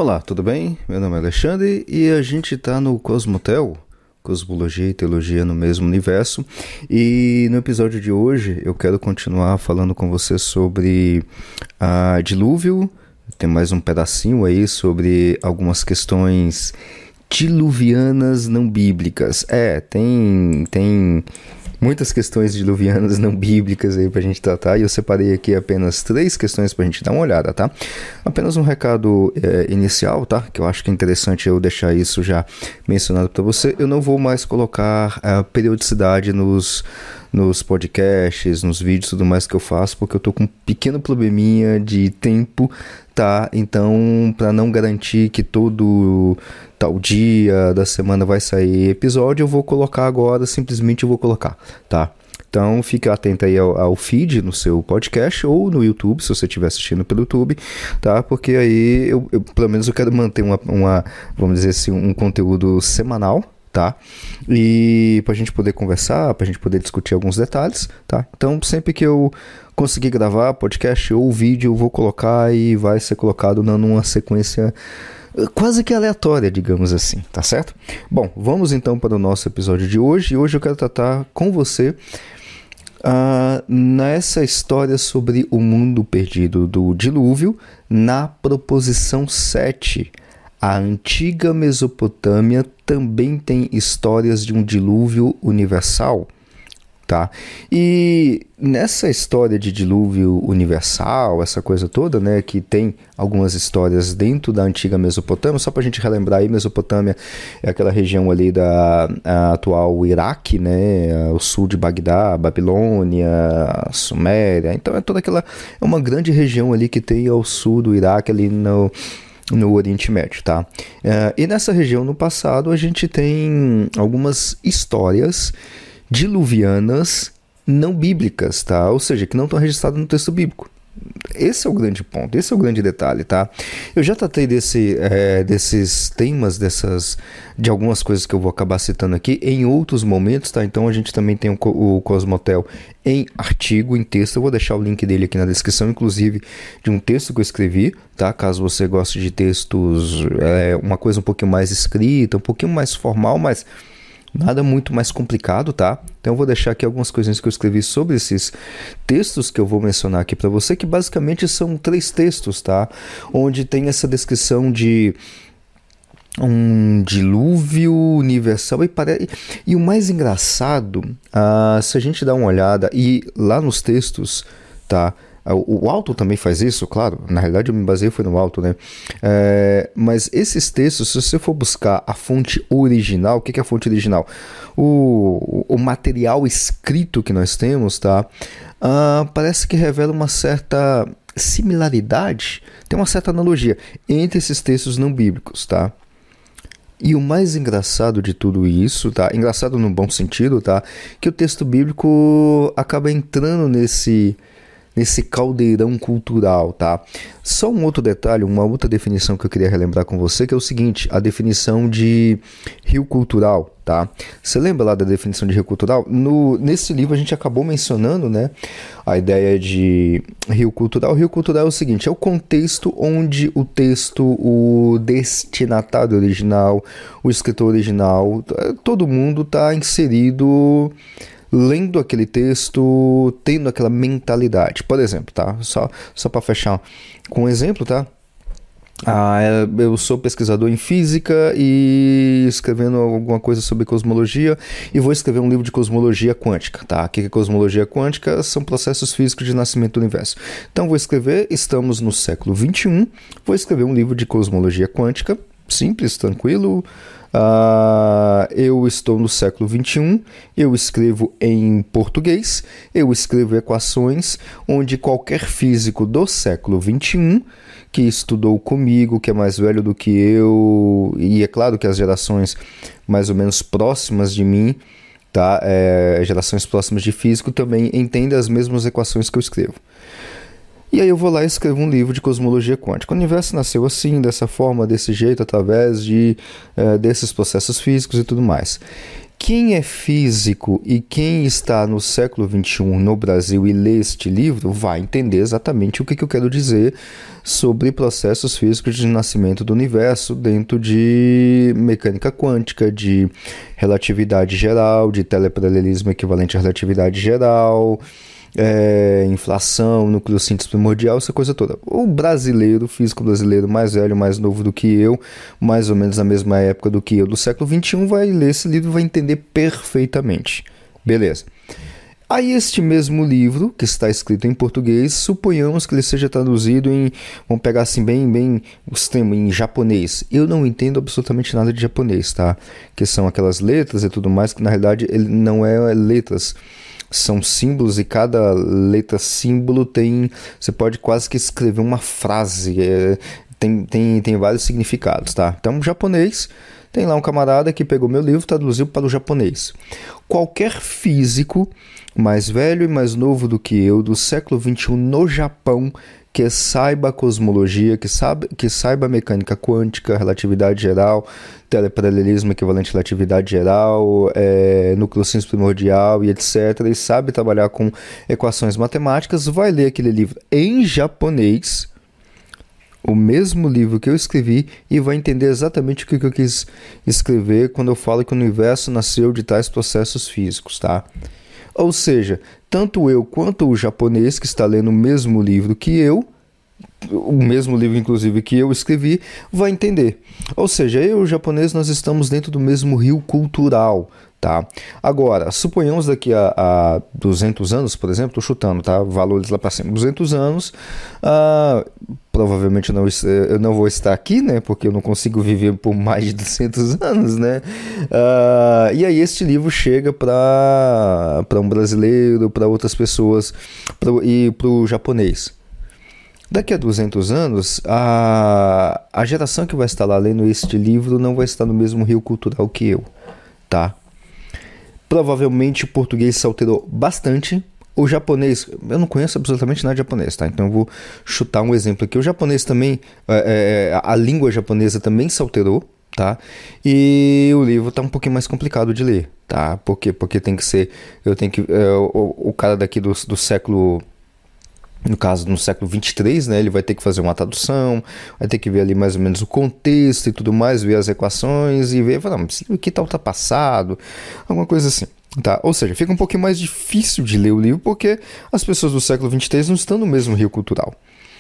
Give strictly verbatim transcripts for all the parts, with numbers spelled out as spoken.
Olá, tudo bem? Meu nome é Alexandre e a gente está no Cosmotel, Cosmologia e Teologia no mesmo universo. E no episódio de hoje eu quero continuar falando com você sobre a dilúvio. Tem mais um pedacinho aí sobre algumas questões diluvianas não bíblicas. É, tem... tem muitas questões diluvianas não bíblicas aí pra gente tratar, e eu separei aqui apenas três questões pra gente dar uma olhada, tá? Apenas um recado é, inicial, tá? Que eu acho que é interessante eu deixar isso já mencionado pra você. Eu não vou mais colocar a periodicidade nos, nos podcasts, nos vídeos e tudo mais que eu faço, porque eu tô com um pequeno probleminha de tempo, tá? Então, para não garantir que todo tal dia da semana vai sair episódio, eu vou colocar agora, simplesmente eu vou colocar, tá? Então, fique atento aí ao, ao feed no seu podcast ou no YouTube, se você estiver assistindo pelo YouTube, tá? Porque aí, eu, eu, pelo menos eu quero manter uma, uma, vamos dizer assim, um conteúdo semanal, tá? E pra gente poder conversar, pra gente poder discutir alguns detalhes, tá? Então, sempre que eu conseguir gravar podcast ou vídeo, eu vou colocar e vai ser colocado numa sequência quase que aleatória, digamos assim, tá certo? Bom, vamos então para o nosso episódio de hoje. E hoje eu quero tratar com você uh, nessa história sobre o mundo perdido do dilúvio, na proposição sete. A antiga Mesopotâmia também tem histórias de um dilúvio universal, tá? E nessa história de dilúvio universal, essa coisa toda, né, que tem algumas histórias dentro da antiga Mesopotâmia, só para a gente relembrar aí, Mesopotâmia é aquela região ali da atual Iraque, né, o sul de Bagdá, Babilônia, Suméria, então é toda aquela, é uma grande região ali que tem ao sul do Iraque, ali no no Oriente Médio, tá? Uh, e nessa região, no passado, a gente tem algumas histórias diluvianas não bíblicas, tá? Ou seja, que não estão registradas no texto bíblico. Esse é o grande ponto, esse é o grande detalhe, tá? Eu já tratei desse, é, desses temas, dessas, de algumas coisas que eu vou acabar citando aqui em outros momentos, tá? Então a gente também tem o, o Cosmotel em artigo, em texto. Eu vou deixar o link dele aqui na descrição, inclusive de um texto que eu escrevi, tá? Caso você goste de textos, é, uma coisa um pouquinho mais escrita, um pouquinho mais formal, mas nada muito mais complicado, tá? Então eu vou deixar aqui algumas coisinhas que eu escrevi sobre esses textos que eu vou mencionar aqui para você, que basicamente são três textos, tá? Onde tem essa descrição de um dilúvio universal e, pare... e o mais engraçado, uh, se a gente dá uma olhada, e lá nos textos, tá? O Alto também faz isso, claro, na realidade eu me baseei foi no Alto, né? É, mas esses textos, se você for buscar a fonte original, o que é a fonte original? O, o material escrito que nós temos, tá? Uh, parece que revela uma certa similaridade, tem uma certa analogia entre esses textos não bíblicos, tá? E o mais engraçado de tudo isso, tá? Engraçado no bom sentido, tá? Que o texto bíblico acaba entrando nesse... nesse caldeirão cultural, tá? Só um outro detalhe, uma outra definição que eu queria relembrar com você, que é o seguinte, a definição de rio cultural, tá? Você lembra lá da definição de rio cultural? No, nesse livro a gente acabou mencionando, né, a ideia de rio cultural. O rio cultural é o seguinte, é o contexto onde o texto, o destinatário original, o escritor original, todo mundo está inserido lendo aquele texto, tendo aquela mentalidade. Por exemplo, tá? Só, só para fechar com um exemplo, tá? Ah, eu sou pesquisador em física e escrevendo alguma coisa sobre cosmologia e vou escrever um livro de cosmologia quântica, tá? O que é cosmologia quântica? São processos físicos de nascimento do universo. Então vou escrever, estamos no século vinte e um, vou escrever um livro de cosmologia quântica, simples, tranquilo. Uh, eu estou no século vinte e um, eu escrevo em português, eu escrevo equações onde qualquer físico do século vinte e um que estudou comigo, que é mais velho do que eu, e é claro que as gerações mais ou menos próximas de mim, tá? É, gerações próximas de físico também entendem as mesmas equações que eu escrevo. E aí eu vou lá e escrevo um livro de cosmologia quântica. O universo nasceu assim, dessa forma, desse jeito, através de, uh, desses processos físicos e tudo mais. Quem é físico e quem está no século vinte e um no Brasil e lê este livro vai entender exatamente o que, que eu quero dizer sobre processos físicos de nascimento do universo dentro de mecânica quântica, de relatividade geral, de teleparalelismo equivalente à relatividade geral, é, inflação, nucleossíntese primordial, essa coisa toda. O brasileiro, físico brasileiro mais velho, mais novo do que eu, mais ou menos na mesma época do que eu, do século vinte e um, vai ler esse livro e vai entender perfeitamente. Beleza. Aí este mesmo livro, que está escrito em português, suponhamos que ele seja traduzido em, vamos pegar assim bem, bem o extremo, em japonês. Eu não entendo absolutamente nada de japonês, tá? Que são aquelas letras e tudo mais, que na realidade ele não é letras, são símbolos e cada letra símbolo tem, você pode quase que escrever uma frase, é, tem, tem, tem vários significados, tá? Então, japonês, tem lá um camarada que pegou meu livro e traduziu para o japonês. Qualquer físico mais velho e mais novo do que eu, do século vinte e um no Japão, que saiba a cosmologia, que, sabe, que saiba a mecânica quântica, relatividade geral, teleparalelismo equivalente à relatividade geral, é, nucleossíntese primordial e etcétera, e sabe trabalhar com equações matemáticas, vai ler aquele livro em japonês, o mesmo livro que eu escrevi, e vai entender exatamente o que eu quis escrever quando eu falo que o universo nasceu de tais processos físicos, tá? Ou seja, tanto eu quanto o japonês que está lendo o mesmo livro que eu, o mesmo livro inclusive que eu escrevi, vai entender. Ou seja, eu e o japonês nós estamos dentro do mesmo rio cultural, tá? Agora, suponhamos daqui a, a duzentos anos, por exemplo, estou chutando, tá? Valores lá para cima, duzentos anos, ah, provavelmente eu não, eu não vou estar aqui, né? Porque eu não consigo viver por mais de duzentos anos, né? Ah, e aí este livro chega para para um brasileiro, para outras pessoas pra, e para o japonês. Daqui a duzentos anos, a, a geração que vai estar lá lendo este livro não vai estar no mesmo rio cultural que eu, tá? Provavelmente o português se alterou bastante. O japonês, eu não conheço absolutamente nada de japonês, tá? Então eu vou chutar um exemplo aqui. O japonês também, é, a língua japonesa também se alterou, tá? E o livro tá um pouquinho mais complicado de ler, tá? Por quê? Porque tem que ser, eu tenho que, é, o, o cara daqui do, do século, no caso no século vinte e três, né? Ele vai ter que fazer uma tradução, vai ter que ver ali mais ou menos o contexto e tudo mais, ver as equações e ver, não, esse livro aqui tá ultrapassado, alguma coisa assim. Tá? Ou seja, fica um pouquinho mais difícil de ler o livro porque as pessoas do século vinte e três não estão no mesmo rio cultural.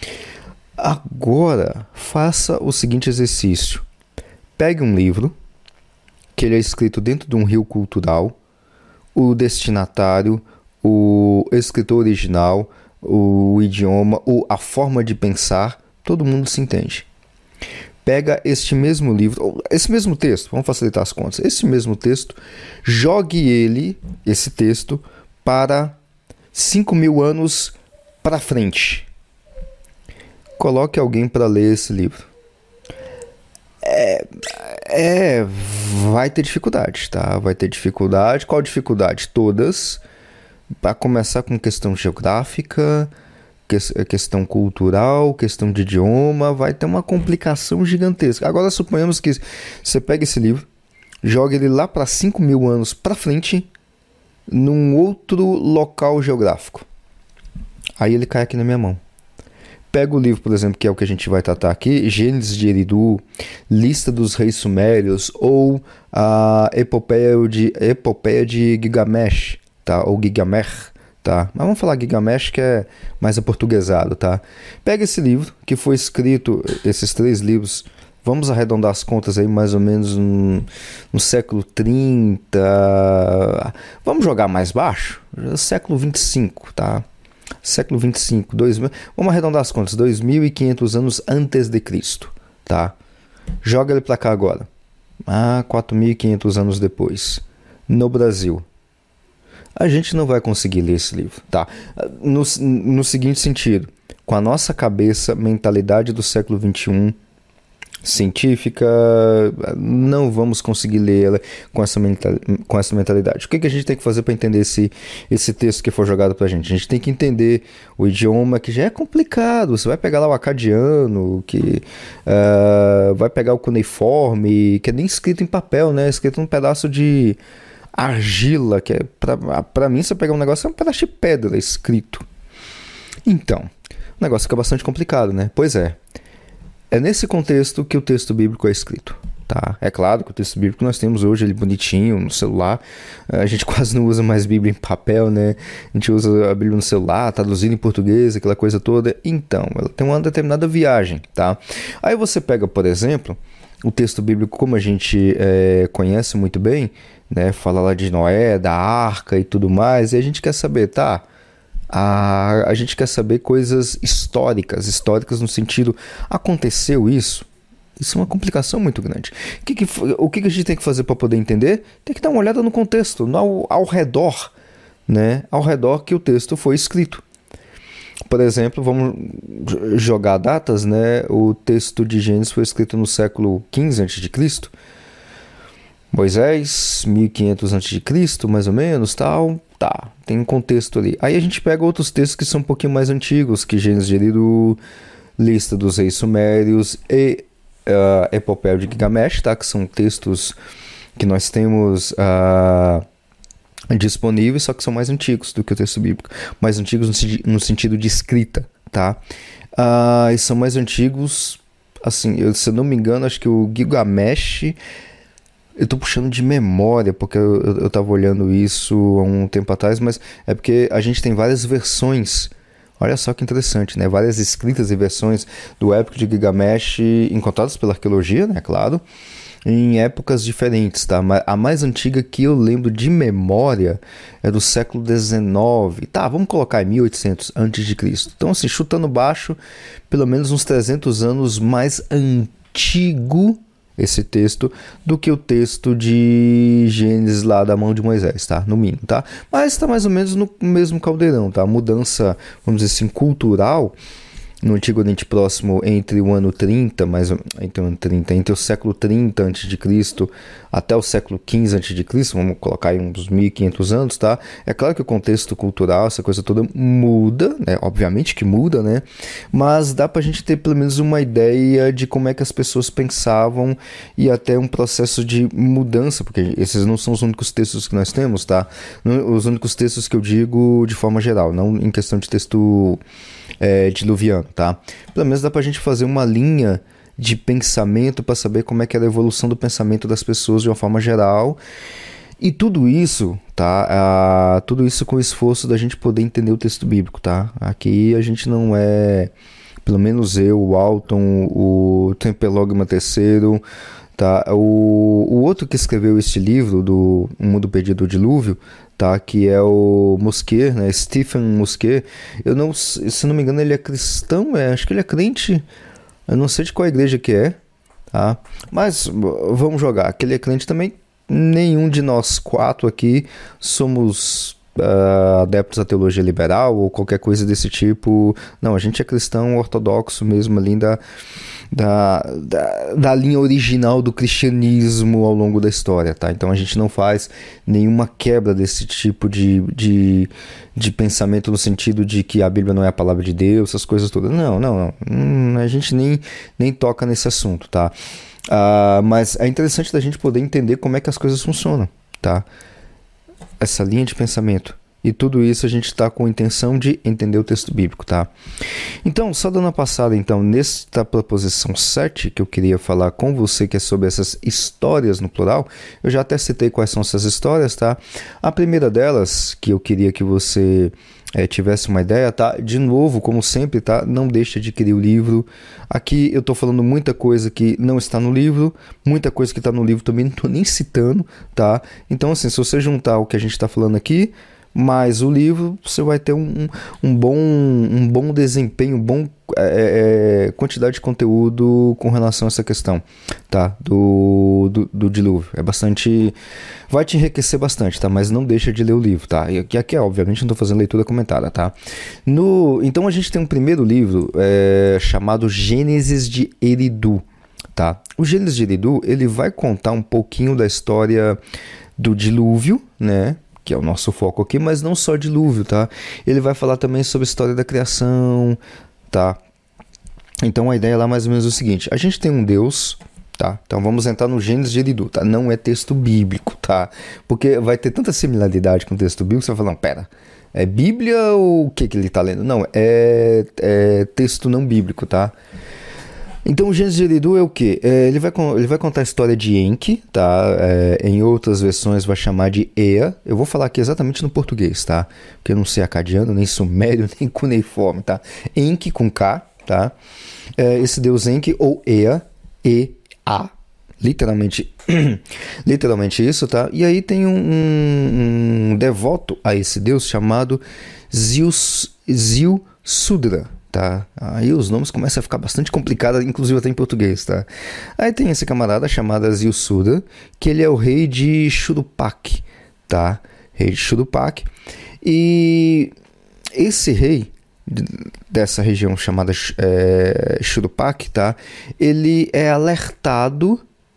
Agora, faça o seguinte exercício. Pegue um livro que ele é escrito dentro de um rio cultural, o destinatário, o escritor original, o idioma, ou a forma de pensar, todo mundo se entende. Pega este mesmo livro, esse mesmo texto, vamos facilitar as contas, esse mesmo texto, jogue ele, esse texto, para cinco mil anos para frente. Coloque alguém para ler esse livro. É, é, vai ter dificuldade, tá? Vai ter dificuldade. Qual dificuldade? Todas. Para começar com questão geográfica, questão cultural, questão de idioma, vai ter uma complicação gigantesca. Agora suponhamos que você pega esse livro, joga ele lá para cinco mil anos para frente, num outro local geográfico. Aí ele cai aqui na minha mão. Pega o livro, por exemplo, que é o que a gente vai tratar aqui, Gênesis de Eridu, Lista dos Reis Sumérios, ou a Epopeia de, Epopeia de Gilgamesh, tá? Ou Gilgamesh. Tá? Mas vamos falar Gilgamesh, que é mais aportuguesado, tá? Pega esse livro, que foi escrito, esses três livros, vamos arredondar as contas aí, mais ou menos no, no século trinta, vamos jogar mais baixo, século vinte e cinco, tá? Século vinte e cinco, dois mil, vamos arredondar as contas, dois mil e quinhentos anos antes de Cristo, tá? Joga ele pra cá agora, ah, quatro mil e quinhentos anos depois, no Brasil. A gente não vai conseguir ler esse livro, tá? No, no seguinte sentido, com a nossa cabeça, mentalidade do século vinte e um, científica, não vamos conseguir lê-la com essa, mental, com essa mentalidade. O que, que a gente tem que fazer para entender esse, esse texto que for jogado para a gente? A gente tem que entender o idioma, que já é complicado. Você vai pegar lá o acadiano, que uh, vai pegar o cuneiforme, que é nem escrito em papel, né? É escrito num pedaço de argila, que é, para mim, você pegar um negócio, é um pedaço de pedra escrito. Então, o negócio fica bastante complicado, né? Pois é, é nesse contexto que o texto bíblico é escrito. Tá? É claro que o texto bíblico nós temos hoje ele bonitinho no celular, a gente quase não usa mais Bíblia em papel, né? A gente usa a Bíblia no celular, traduzindo em português, aquela coisa toda. Então, ela tem uma determinada viagem, tá? Aí você pega, por exemplo, o texto bíblico como a gente é, conhece muito bem, né? Fala lá de Noé, da arca e tudo mais, e a gente quer saber, tá? A, a gente quer saber coisas históricas, históricas no sentido, aconteceu isso? Isso é uma complicação muito grande. O que, que, o que, que a gente tem que fazer para poder entender? Tem que dar uma olhada no contexto, no, ao, ao redor, né? Ao redor que o texto foi escrito. Por exemplo, vamos jogar datas, né? O texto de Gênesis foi escrito no século quinze antes de Cristo. Moisés, mil e quinhentos antes de Cristo, mais ou menos, tal. Tá, tem um contexto ali. Aí a gente pega outros textos que são um pouquinho mais antigos, que Gênesis de Eridu, Lista dos Reis Sumérios e Uh, Epopeia de Gilgamesh, tá? Que são textos que nós temos uh, disponíveis, só que são mais antigos do que o texto bíblico, mais antigos no, no sentido de escrita, tá? Uh, e são mais antigos, assim, eu, se eu não me engano, acho que o Gilgamesh, eu tô puxando de memória, porque eu, eu, eu tava olhando isso há um tempo atrás, mas é porque a gente tem várias versões. Olha só que interessante, né? Várias escritas e versões do épico de Gilgamesh encontradas pela arqueologia, né? Claro, em épocas diferentes, tá? A mais antiga que eu lembro de memória é do século dezenove. Tá, vamos colocar em mil e oitocentos antes de Cristo. Então, assim, chutando baixo, pelo menos uns trezentos anos mais antigo esse texto do que o texto de Gênesis lá da mão de Moisés, tá? No mínimo, tá? Mas está mais ou menos no mesmo caldeirão, tá? A mudança, vamos dizer assim, cultural no Antigo Oriente Próximo entre o ano trinta, mais entre o ano trinta, entre o século trinta antes de Cristo até o século quinze antes de Cristo, vamos colocar aí uns mil e quinhentos anos, tá? É claro que o contexto cultural, essa coisa toda muda, né? Obviamente que muda, né? Mas dá pra gente ter pelo menos uma ideia de como é que as pessoas pensavam e até um processo de mudança, porque esses não são os únicos textos que nós temos, tá? Os únicos textos que eu digo de forma geral, não em questão de texto é, diluviano, tá? Pelo menos dá pra gente fazer uma linha de pensamento para saber como é que era a evolução do pensamento das pessoas de uma forma geral. E tudo isso, tá? Ah, tudo isso com o esforço da gente poder entender o texto bíblico, tá? Aqui a gente não é, pelo menos eu, o Alton, o Tempelogma terceiro, tá? O, o outro que escreveu este livro, do O Mundo Perdido do Dilúvio, tá? Que é o Mosquier, né? Stephen Mosquier. Eu não, se não me engano, ele é cristão, é, acho que ele é crente. Eu não sei de qual igreja que é, tá? Mas vamos jogar. Que ele é crente também. Nenhum de nós quatro aqui somos uh, adeptos à teologia liberal ou qualquer coisa desse tipo. Não, a gente é cristão ortodoxo mesmo ali da, da, da, da linha original do cristianismo ao longo da história, tá? Então a gente não faz nenhuma quebra desse tipo de, de, de pensamento no sentido de que a Bíblia não é a palavra de Deus, essas coisas todas. Não, não, não. Hum, a gente nem, nem toca nesse assunto, tá? Uh, mas é interessante da gente poder entender como é que as coisas funcionam, tá? Essa linha de pensamento. E tudo isso a gente está com a intenção de entender o texto bíblico, tá? Então, só dando a passada, então, nesta proposição sete, que eu queria falar com você, que é sobre essas histórias no plural, eu já até citei quais são essas histórias, tá? A primeira delas, que eu queria que você é, tivesse uma ideia, tá? De novo, como sempre, tá? Não deixe de adquirir o livro. Aqui eu tô falando muita coisa que não está no livro, muita coisa que está no livro também não tô nem citando, tá? Então, assim, se você juntar o que a gente está falando aqui, mais o livro, você vai ter um, um, bom, um bom desempenho, um bom é, é, quantidade de conteúdo com relação a essa questão, tá? Do, do, do dilúvio. É bastante... Vai te enriquecer bastante, tá? Mas não deixa de ler o livro, tá? E aqui, aqui obviamente, não estou fazendo leitura comentada, tá? No, então a gente tem um primeiro livro é, chamado Gênesis de Eridu, tá? O Gênesis de Eridu, ele vai contar um pouquinho da história do dilúvio, né? Que é o nosso foco aqui, mas não só dilúvio, tá? Ele vai falar também sobre a história da criação, tá? Então a ideia lá mais ou menos é o seguinte: a gente tem um Deus, Tá? Então vamos entrar no Gênesis de Eridu, tá? Não é texto bíblico, tá? Porque vai ter tanta similaridade com o texto bíblico, você vai falar, não, pera, é Bíblia ou o que que ele está lendo? Não, é, é texto não bíblico, tá? Então o Gênesis de Eridu é o quê? É, ele, vai, ele vai contar a história de Enki, tá? É, em outras versões vai chamar de Ea. Eu vou falar aqui exatamente no português, tá? Porque eu não sei acadiano, nem sumério, nem cuneiforme, tá? Enki com K, tá? É, esse deus Enki ou Ea, E-A, literalmente, literalmente isso, tá? E aí tem um, um, um devoto a esse deus chamado Ziusudra. Tá? Aí os nomes começam a ficar bastante complicados, inclusive até em português, tá? Aí tem esse camarada chamado Ziusudra, que ele é o rei de Shuruppak, tá? Rei de Shuruppak. E esse rei dessa região chamada é, Shuruppak, tá? Ele é alertado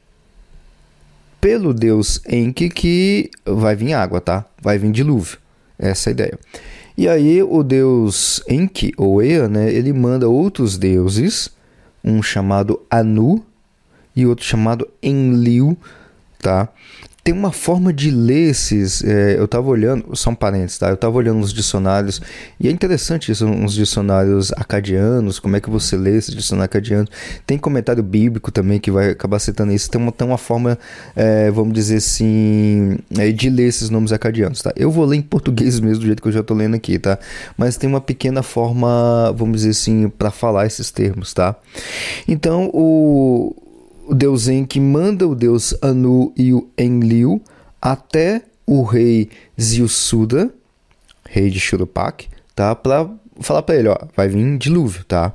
pelo deus Enki que vai vir água, tá? Vai vir dilúvio. Essa é a ideia. E aí o deus Enki, ou Ea, né, ele manda outros deuses, um chamado Anu e outro chamado Enlil, tá? Tem uma forma de ler esses, é, eu estava olhando, são parentes, tá? Eu estava olhando os dicionários, e é interessante isso, uns dicionários acadianos, como é que você lê esses dicionários acadianos. Tem comentário bíblico também que vai acabar citando isso, tem uma, tem uma forma, é, vamos dizer assim, é, de ler esses nomes acadianos, tá? Eu vou ler em português mesmo, do jeito que eu já estou lendo aqui, tá? Mas tem uma pequena forma, vamos dizer assim, para falar esses termos, tá? Então, o... o deus Enki manda o deus Anu e o Enlil até o rei Ziusudra, rei de Shuruppak, tá? Para falar para ele, ó, vai vir dilúvio, tá?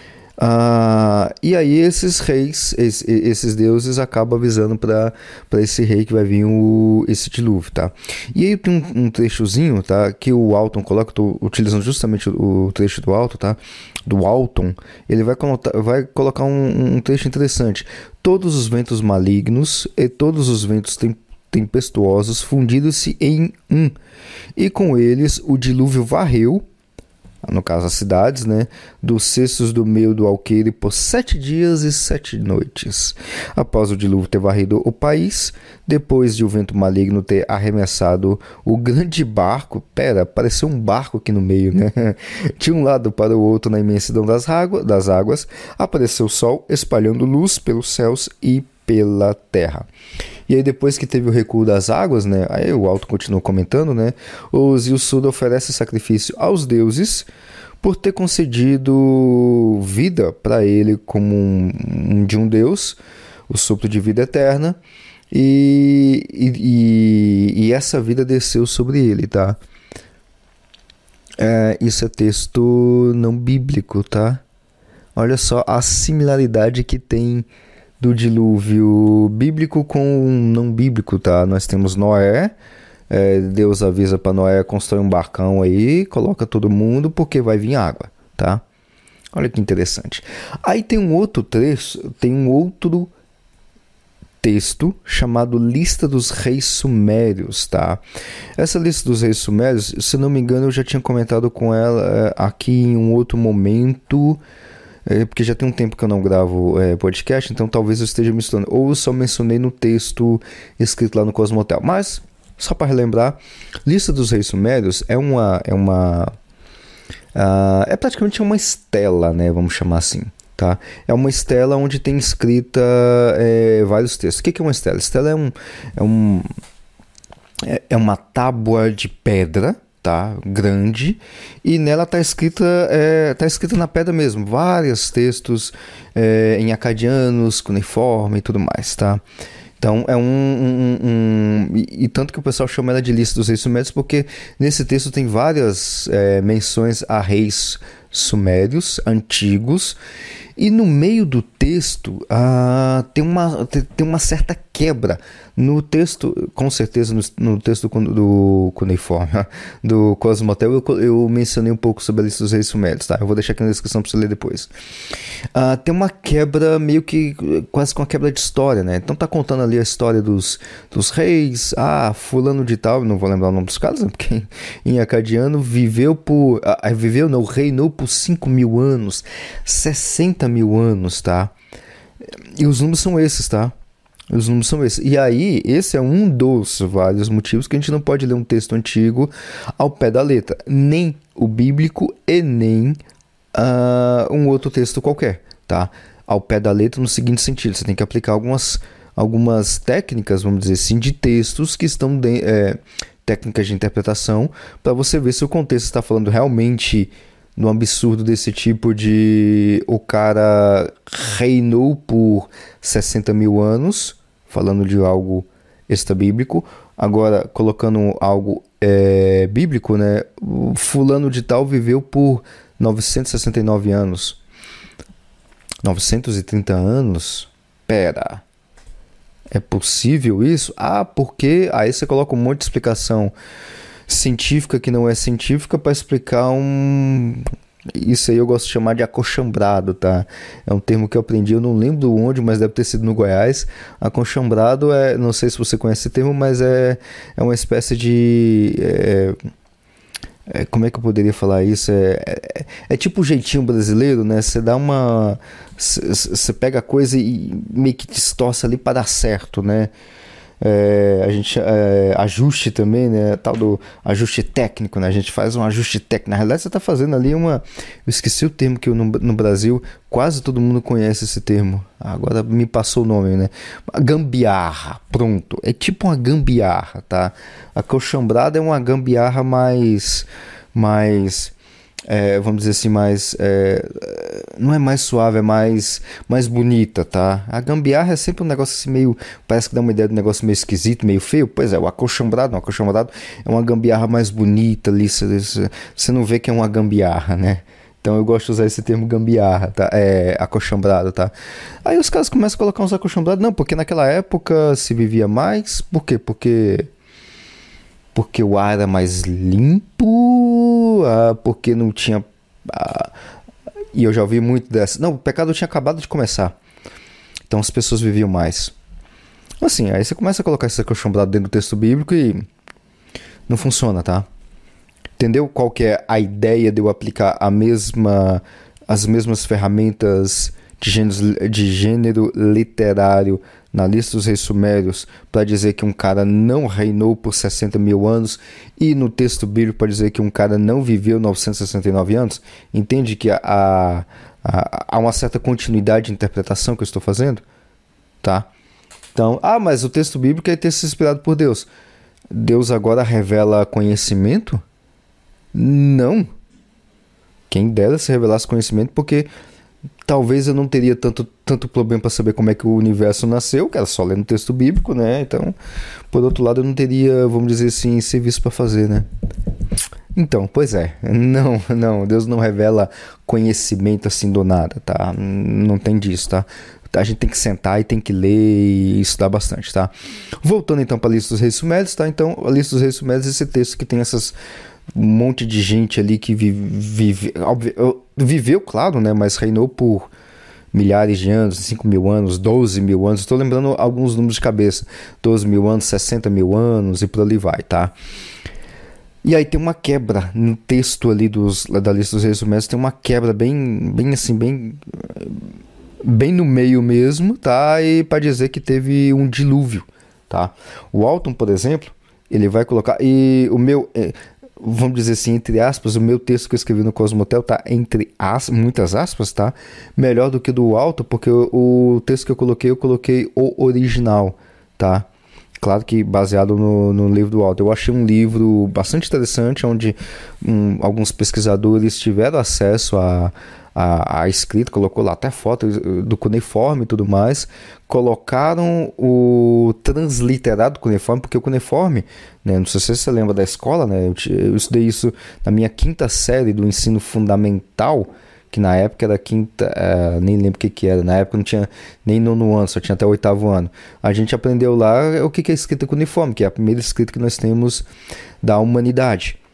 Ah, e aí esses reis, esses, esses deuses acabam avisando para esse rei que vai vir o, esse dilúvio, tá? E aí tem um, um trechozinho, tá? Que o Alton coloca, estou utilizando justamente o, o trecho do Alton, tá? Do Alton, ele vai, colocar, vai colocar um, um trecho interessante. Todos os ventos malignos e todos os ventos tempestuosos fundiram-se em um, e com eles o dilúvio varreu, no caso as cidades, né, dos cestos do meio do alqueire por sete dias e sete noites. Após o dilúvio ter varrido o país, depois de o vento maligno ter arremessado o grande barco, pera, apareceu um barco aqui no meio, né? De um lado para o outro na imensidão das, água, das águas, apareceu o sol espalhando luz pelos céus e pela terra. E aí depois que teve o recuo das águas, né, aí o Alto continuou comentando, né, o Ziusudra oferece sacrifício aos deuses por ter concedido vida para ele como um, um, de um deus, o sopro de vida eterna, e, e, e essa vida desceu sobre ele, tá? É, isso é texto não bíblico, tá? Olha só a similaridade que tem do dilúvio bíblico com não bíblico, tá? Nós temos Noé, é, Deus avisa para Noé construir um barcão aí, coloca todo mundo porque vai vir água, tá? Olha que interessante. Aí tem um outro trecho, tem um outro texto chamado Lista dos Reis Sumérios, tá? Essa lista dos Reis Sumérios, se não me engano, eu já tinha comentado com ela aqui em um outro momento. É porque já tem um tempo que eu não gravo é, podcast, então talvez eu esteja misturando. Ou eu só mencionei no texto escrito lá no Cosmotel. Mas, só para relembrar, Lista dos Reis Sumérios é uma... É, uma, uh, é praticamente uma estela, né? Vamos chamar assim. Tá? É uma estela onde tem escrita é, vários textos. O que é uma estela? Estela é, um, é, um, é, é uma tábua de pedra, tá, grande, e nela está escrita, é, tá escrita na pedra mesmo, vários textos é, em acadianos, cuneiforme e tudo mais, tá? Então é um, um, um e, e tanto que o pessoal chama ela de Lista dos Reis Sumérios, porque nesse texto tem várias é, menções a reis sumérios antigos, e no meio do texto ah, tem, uma, tem uma certa quebra. No texto, com certeza no, no texto do, do cuneiforme, do Cosmotel, eu, eu mencionei um pouco sobre a Lista dos Reis Sumérios, tá? Eu vou deixar aqui na descrição para você ler depois. Ah, tem uma quebra meio que quase com uma quebra de história, né? Então tá contando ali a história dos, dos reis, ah, fulano de tal, não vou lembrar o nome dos caras, né? Porque em acadiano viveu por, ah, viveu não, reinou por cinco mil anos, sessenta mil anos, tá? E os números são esses, tá? Os números são esses. E aí, esse é um dos vários motivos que a gente não pode ler um texto antigo ao pé da letra. Nem o bíblico e nem uh, um outro texto qualquer, tá? Ao pé da letra no seguinte sentido. Você tem que aplicar algumas, algumas técnicas, vamos dizer assim, de textos que estão... De, é, técnicas de interpretação, para você ver se o contexto está falando realmente no absurdo desse tipo de o cara reinou por sessenta mil anos, falando de algo extra-bíblico, agora colocando algo é, bíblico, né? O fulano de tal viveu por novecentos e sessenta e nove anos. novecentos e trinta anos? Pera... É possível isso? Ah, porque... Aí você coloca um monte de explicação científica que não é científica para explicar um... Isso aí eu gosto de chamar de acochambrado, tá? É um termo que eu aprendi, eu não lembro onde, mas deve ter sido no Goiás. Acochambrado é... Não sei se você conhece esse termo, mas é, é uma espécie de... É... É, como é que eu poderia falar isso? É, é, é tipo o jeitinho brasileiro, né? Você dá uma... Você pega a coisa e meio que distorce ali para dar certo, né? É, a gente é, ajuste também, né? Tal do ajuste técnico, né? A gente faz um ajuste técnico. Na realidade, você está fazendo ali uma... Eu esqueci o termo que eu, no, no Brasil quase todo mundo conhece esse termo. Agora me passou o nome, né? Gambiarra, pronto. É tipo uma gambiarra, tá? A colchambrada é uma gambiarra mais... mais é, vamos dizer assim, mais... É, não é mais suave, é mais, mais bonita, tá? A gambiarra é sempre um negócio assim meio... Parece que dá uma ideia de um negócio meio esquisito, meio feio. Pois é, o acolchambrado, não, o acolchambrado é uma gambiarra mais bonita ali. Você não vê que é uma gambiarra, né? Então eu gosto de usar esse termo gambiarra, tá? É, acochambrado, tá? Aí os caras começam a colocar uns acochambrados. Não, porque naquela época se vivia mais. Por quê? Porque... Porque o ar era mais limpo, ah, porque não tinha... Ah, e eu já ouvi muito dessa. Não, o pecado tinha acabado de começar. Então as pessoas viviam mais. Assim, aí você começa a colocar esse acochambrado dentro do texto bíblico e não funciona, tá? Entendeu qual que é a ideia de eu aplicar a mesma, as mesmas ferramentas de gênero, de gênero literário na lista dos reis sumérios para dizer que um cara não reinou por sessenta mil anos e no texto bíblico para dizer que um cara não viveu novecentos e sessenta e nove anos? Entende que há, há, há uma certa continuidade de interpretação que eu estou fazendo? Tá? Então, ah, mas o texto bíblico é texto inspirado por Deus. Deus agora revela conhecimento? Não. Quem dera se revelasse conhecimento, porque talvez eu não teria tanto, tanto problema para saber como é que o universo nasceu, que era só ler no texto bíblico, né? Então, por outro lado, eu não teria, vamos dizer assim, serviço para fazer, né? Então, pois é, não, não, Deus não revela conhecimento assim do nada, tá? Não tem disso, tá? A gente tem que sentar e tem que ler e estudar bastante, tá? Voltando então para a lista dos reis sumérios, tá? Então, a lista dos reis sumérios é esse texto que tem essas... um monte de gente ali que vive, vive, óbvio, viveu, claro, né? Mas reinou por milhares de anos, cinco mil anos, doze mil anos. Estou lembrando alguns números de cabeça. doze mil anos, sessenta mil anos e por ali vai, tá? E aí tem uma quebra no texto ali dos, da lista dos reis sumérios. Tem uma quebra bem, bem assim, bem... bem no meio mesmo, tá? E para dizer que teve um dilúvio, tá? O Alton, por exemplo, ele vai colocar... E o meu... É, vamos dizer assim, entre aspas, o meu texto que eu escrevi no Cosmotel tá entre as, muitas aspas, tá? Melhor do que do Alton, porque o, o texto que eu coloquei, eu coloquei o original, tá? Claro que baseado no, no livro do Alton. Eu achei um livro bastante interessante, onde um, alguns pesquisadores tiveram acesso a, a, a escrita, colocou lá até foto do cuneiforme e tudo mais, colocaram o transliterado do cuneiforme, porque o cuneiforme, né, não sei se você lembra da escola, né, eu, eu estudei isso na minha quinta série do ensino fundamental, que na época era quinta, uh, nem lembro o que que era, na época não tinha nem nono ano, só tinha até o oitavo ano. A gente aprendeu lá o que que é escrita cuneiforme, que é a primeira escrita que nós temos da humanidade. O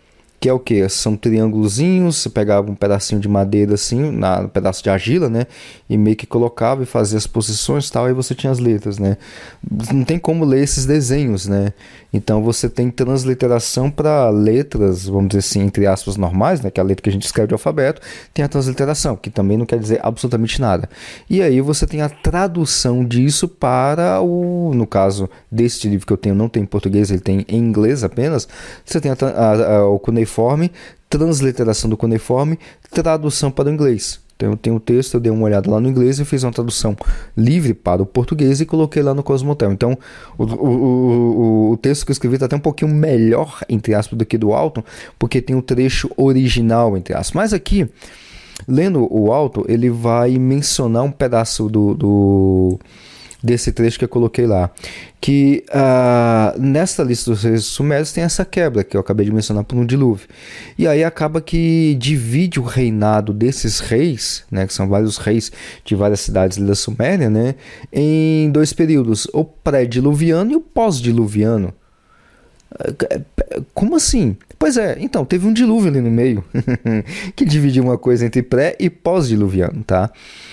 que é o que? São triângulozinhos, você pegava um pedacinho de madeira assim, na, um pedaço de argila, né? E meio que colocava e fazia as posições e tal, aí você tinha as letras, né? Não tem como ler esses desenhos, né? Então você tem transliteração para letras, vamos dizer assim, entre aspas, normais, né? Que é a letra que a gente escreve de alfabeto, tem a transliteração, que também não quer dizer absolutamente nada. E aí você tem a tradução disso para o, no caso deste livro que eu tenho, não tem em português, ele tem em inglês apenas, você tem a, a, a, o cuneiforme, transliteração do cuneiforme, tradução para o inglês. Então eu tenho o texto, eu dei uma olhada lá no inglês e fiz uma tradução livre para o português e coloquei lá no Cosmotel. Então o, o, o, o texto que eu escrevi está até um pouquinho melhor, entre aspas, do que do Alton, porque tem o trecho original, entre aspas. Mas aqui, lendo o Alton, ele vai mencionar um pedaço do... do desse trecho que eu coloquei lá, que uh, nesta lista dos reis sumérios tem essa quebra que eu acabei de mencionar por um dilúvio, e aí acaba que divide o reinado desses reis, né, que são vários reis de várias cidades da Suméria, né, em dois períodos, o pré-diluviano e o pós-diluviano. Como assim? Pois é, então, teve um dilúvio ali no meio que dividiu uma coisa entre pré e pós-diluviano, tá?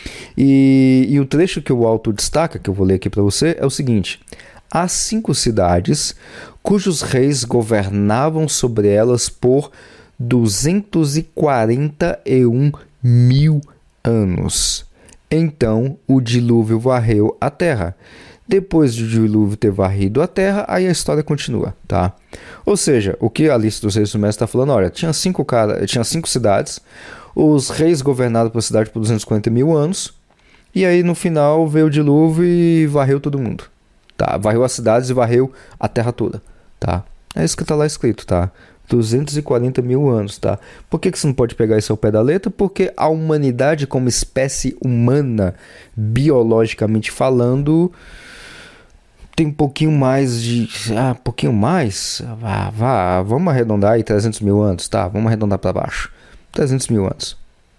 E, e o trecho que o Alton destaca, que eu vou ler aqui para você, é o seguinte: há cinco cidades cujos reis governavam sobre elas por duzentos e quarenta e um mil anos. Então o dilúvio varreu a terra. Depois do dilúvio ter varrido a terra, aí a história continua, tá? Ou seja, o que a lista dos reis sumérios está falando, olha, tinha cinco, cara, tinha cinco cidades, os reis governaram por cidade por duzentos e quarenta mil anos, e aí no final veio o dilúvio e varreu todo mundo, tá? Varreu as cidades e varreu a terra toda, tá? É isso que está lá escrito, tá? duzentos e quarenta mil anos, tá? Por que, que você não pode pegar isso ao pé da letra? Porque a humanidade como espécie humana, biologicamente falando, tem um pouquinho mais de... Ah, um pouquinho mais? Vá, vá, vamos arredondar aí trezentos mil anos, tá? Vamos arredondar para baixo. trezentos mil anos.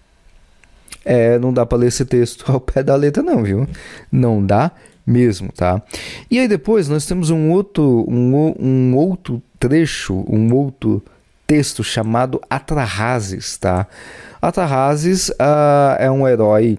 É, não dá para ler esse texto ao pé da letra não, viu? Não dá mesmo, tá? E aí depois nós temos um outro, um, um outro trecho, um outro texto chamado Atrahasis, tá? Atrahasis uh, é um herói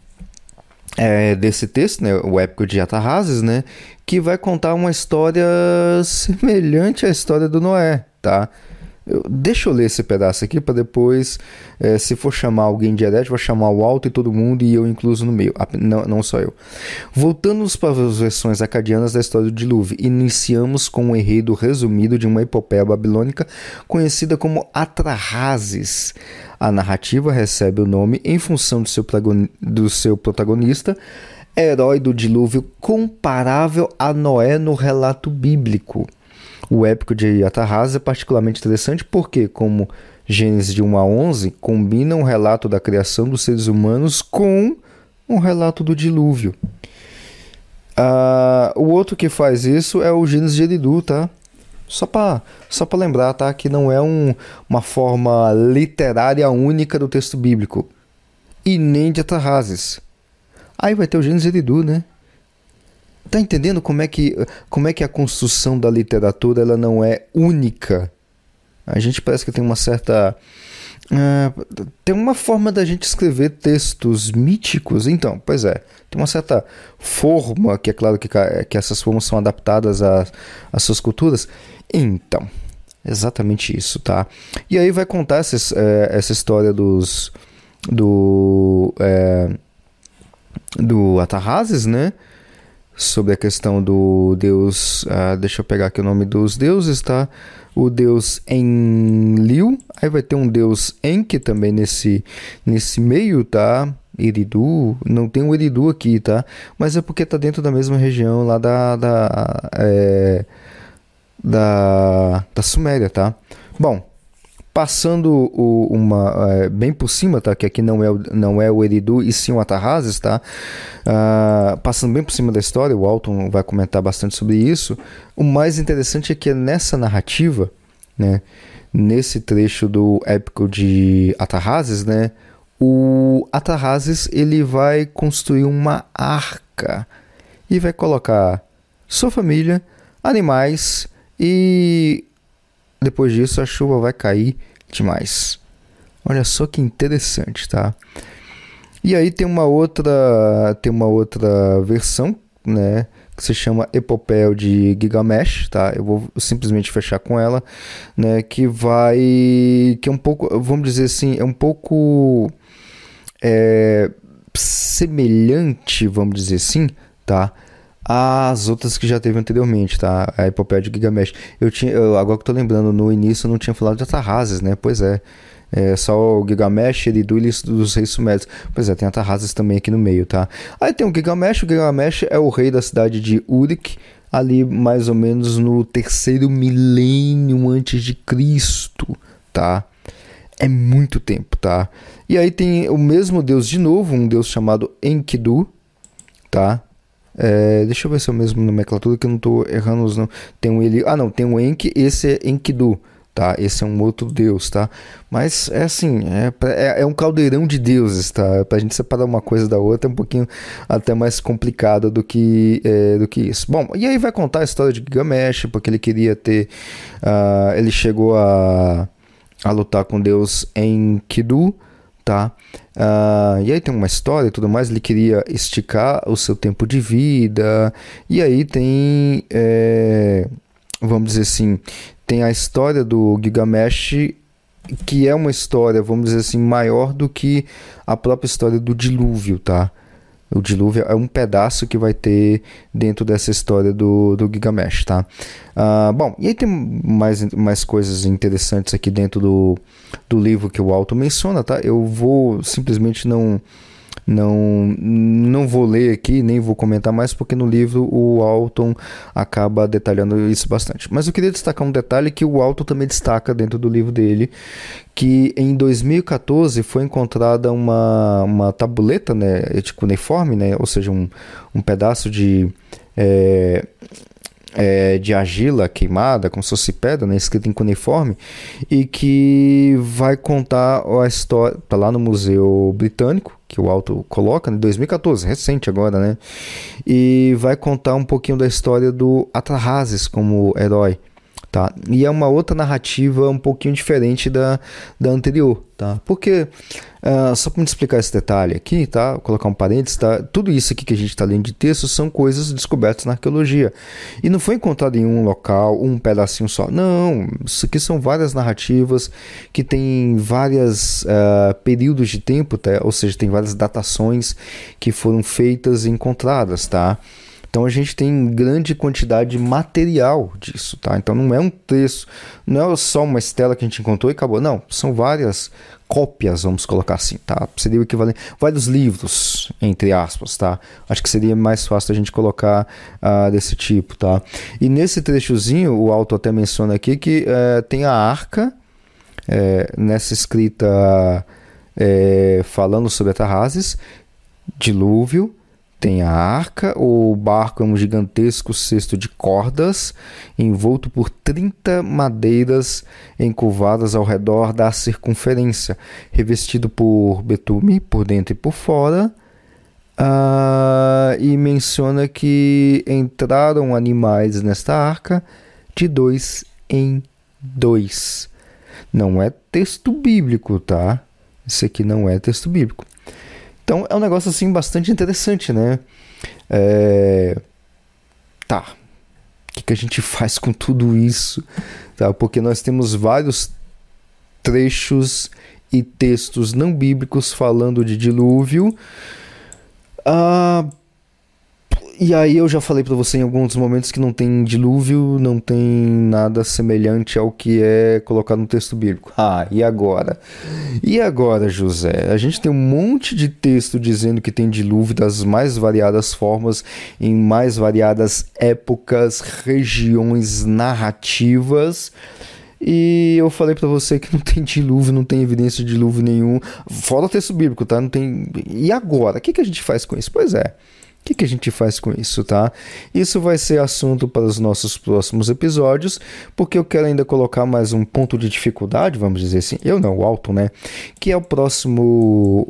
é, desse texto, né? O épico de Atrahasis, né? Que vai contar uma história semelhante à história do Noé, tá? Eu, deixa eu ler esse pedaço aqui para depois, é, se for chamar alguém de herético, vou chamar o Alto e todo mundo e eu incluso no meio, não, não só eu. Voltando para as versões acadianas da história do dilúvio, iniciamos com um enredo resumido de uma epopeia babilônica conhecida como Atrahasis. A narrativa recebe o nome em função do seu, do seu protagonista, herói do dilúvio comparável a Noé no relato bíblico. O épico de Atrahasis é particularmente interessante porque, como Gênesis de um a onze, combina um relato da criação dos seres humanos com um relato do dilúvio. Uh, o outro que faz isso é o Gênesis de Eridu, tá? Só para só para lembrar, tá? Que não é um, uma forma literária única do texto bíblico. E nem de Atrahasis. Aí vai ter o Gênesis de Eridu, né? Tá entendendo como é que, como é que a construção da literatura ela não é única? A gente parece que tem uma certa... Uh, tem uma forma da gente escrever textos míticos. Então, pois é, tem uma certa forma, que é claro que, que essas formas são adaptadas às, às suas culturas. Então, exatamente isso, tá? E aí vai contar essa, essa história dos... do... É, do Atrahasis, né? Sobre a questão do deus, uh, deixa eu pegar aqui o nome dos deuses, tá? O deus Enlil, aí vai ter um deus Enki também nesse, nesse meio, tá? Eridu, não tem um Eridu aqui, tá? Mas é porque tá dentro da mesma região lá da da, é, da, da Suméria, tá? Bom, passando o, uma, é, bem por cima, tá? Que aqui não é, não é o Eridu e sim o Atrahasis, tá? Uh, passando bem por cima da história, o Alton vai comentar bastante sobre isso. O mais interessante é que nessa narrativa, né? Nesse trecho do épico de Atrahasis, né? O Atrahasis ele vai construir uma arca e vai colocar sua família, animais e... depois disso, a chuva vai cair demais. Olha só que interessante, tá? E aí tem uma outra, tem uma outra versão, né, que se chama Epopeia de Gilgamesh, tá? Eu vou simplesmente fechar com ela, né, que vai, que é um pouco, vamos dizer assim, é um pouco é, semelhante, vamos dizer assim, tá? As outras que já teve anteriormente, tá? A Epopeia de Gilgamesh. Eu tinha, eu, agora que eu tô lembrando, no início eu não tinha falado de Atarrázes, né? Pois é. É só o Gilgamesh, Eridu e dos reis sumérios. Pois é, tem Atarrázes também aqui no meio, tá? Aí tem o Gilgamesh. O Gilgamesh é o rei da cidade de Uruk, ali mais ou menos no terceiro milênio antes de Cristo, tá? É muito tempo, tá? E aí tem o mesmo deus de novo, um deus chamado Enkidu, tá? É, deixa eu ver se é o mesmo nomenclatura, que eu não tô errando os nomes. Tem um ele, ah não, tem um Enki, esse é Enkidu, tá? Esse é um outro deus, tá? Mas é assim, é, é, é um caldeirão de deuses, tá? Pra gente separar uma coisa da outra é um pouquinho até mais complicado do que, é, do que isso. Bom, e aí vai contar a história de Gilgamesh, porque ele queria ter, uh, ele chegou a, a lutar com Deus Enkidu, tá? Uh, e aí tem uma história e tudo mais. Ele queria esticar o seu tempo de vida. E aí tem, é, vamos dizer assim, tem a história do Gilgamesh, que é uma história, vamos dizer assim, maior do que a própria história do dilúvio, tá? O dilúvio é um pedaço que vai ter dentro dessa história do, do Gilgamesh, tá? Uh, bom, e aí tem mais, mais coisas interessantes aqui dentro do, do livro que o autor menciona, tá? Eu vou simplesmente não, não, não vou ler aqui, nem vou comentar mais, porque no livro o Alton acaba detalhando isso bastante. Mas eu queria destacar um detalhe que o Alton também destaca dentro do livro dele, que em dois mil e quatorze foi encontrada uma, uma tabuleta, né, de cuneiforme, né, ou seja, um, um pedaço de, é, é, de argila queimada, como se fosse pedra, né, escrita em cuneiforme, e que vai contar a história, tá lá no Museu Britânico, que o autor coloca, em dois mil e quatorze, recente agora, né, e vai contar um pouquinho da história do Atarrázes como herói. Tá? E é uma outra narrativa um pouquinho diferente da, da anterior, tá? Porque, uh, só para me explicar esse detalhe aqui, tá? Vou colocar um parênteses, tá? Tudo isso aqui que a gente está lendo de texto são coisas descobertas na arqueologia. E não foi encontrado em um local, um pedacinho só. Não, isso aqui são várias narrativas que têm vários uh, períodos de tempo, tá? Ou seja, tem várias datações que foram feitas e encontradas, tá? Então a gente tem grande quantidade material disso, tá? Então não é um texto, não é só uma estela que a gente encontrou e acabou. Não, são várias cópias, vamos colocar assim, tá? Seria o equivalente, vários livros, entre aspas, tá? Acho que seria mais fácil a gente colocar uh, desse tipo, tá? E nesse trechozinho, o autor até menciona aqui que uh, tem a arca, uh, nessa escrita uh, falando sobre Atarrázes, dilúvio. Tem a arca, o barco é um gigantesco cesto de cordas, envolto por trinta madeiras encurvadas ao redor da circunferência, revestido por betume por dentro e por fora, uh, e menciona que entraram animais nesta arca de dois em dois. Não é texto bíblico, tá? Isso aqui não é texto bíblico. Então é um negócio assim bastante interessante, né? É... Tá. O que, que a gente faz com tudo isso? Tá? Porque nós temos vários trechos e textos não bíblicos falando de dilúvio. Ah, e aí eu já falei para você em alguns momentos que não tem dilúvio, não tem nada semelhante ao que é colocado no texto bíblico. Ah, e agora? E agora, José? A gente tem um monte de texto dizendo que tem dilúvio das mais variadas formas, em mais variadas épocas, regiões narrativas. E eu falei para você que não tem dilúvio, não tem evidência de dilúvio nenhum. Fora o texto bíblico, tá? Não tem... E agora? O que, que a gente faz com isso? Pois é. O que, que a gente faz com isso, tá? Isso vai ser assunto para os nossos próximos episódios, porque eu quero ainda colocar mais um ponto de dificuldade, vamos dizer assim. Eu não, o Alton, né? Que é o próximo...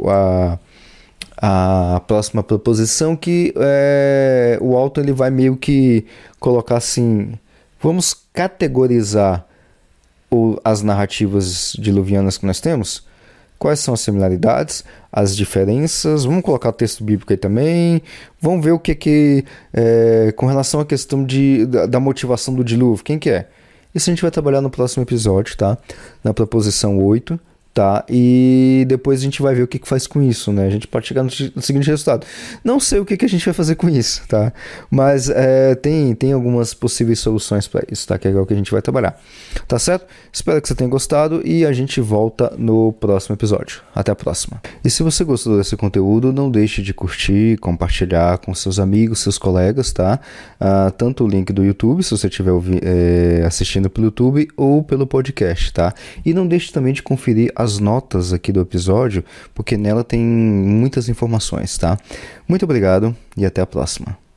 A, a próxima proposição que é, o Alton ele vai meio que colocar assim... Vamos categorizar ou as narrativas diluvianas que nós temos? Quais são as similaridades, as diferenças? Vamos colocar o texto bíblico aí também. Vamos ver o que que é, com relação à questão de, da, da motivação do dilúvio. Quem que é? Isso a gente vai trabalhar no próximo episódio, tá? Na proposição oito. Tá, e depois a gente vai ver o que, que faz com isso, né? A gente pode chegar no, no seguinte resultado. Não sei o que, que a gente vai fazer com isso, tá? Mas é, tem, tem algumas possíveis soluções para isso, tá? Que é o que a gente vai trabalhar. Tá certo? Espero que você tenha gostado e a gente volta no próximo episódio. Até a próxima. E se você gostou desse conteúdo, não deixe de curtir, compartilhar com seus amigos, seus colegas, tá? Ah, tanto o link do YouTube, se você estiver é, assistindo pelo YouTube, ou pelo podcast, tá? E não deixe também de conferir a as notas aqui do episódio, porque nela tem muitas informações, tá? Muito obrigado e até a próxima.